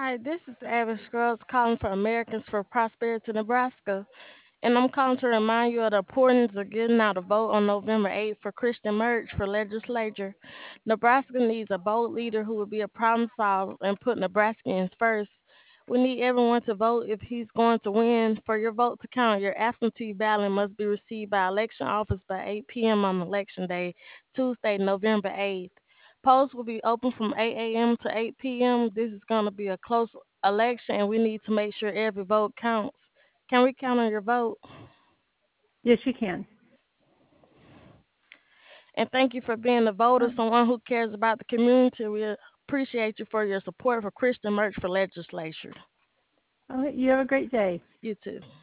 Hi, this is Avid Scruggs calling for Americans for Prosperity, Nebraska. And I'm calling to remind you of the importance of getting out a vote on November 8th for Christian Merch for legislature. Nebraska needs a bold leader who will be a problem solver and put Nebraskans first. We need everyone to vote if he's going to win. For your vote to count, your absentee ballot must be received by election office by 8 p.m. on election day, Tuesday, November 8th. Polls will be open from 8 a.m. to 8 p.m. This is going to be a close election, and we need to make sure every vote counts. Can we count on your vote? Yes, you can. And thank you for being a voter, Uh, someone who cares about the community. We appreciate you for your support for Christian Merch for legislature. you have a great day. You too.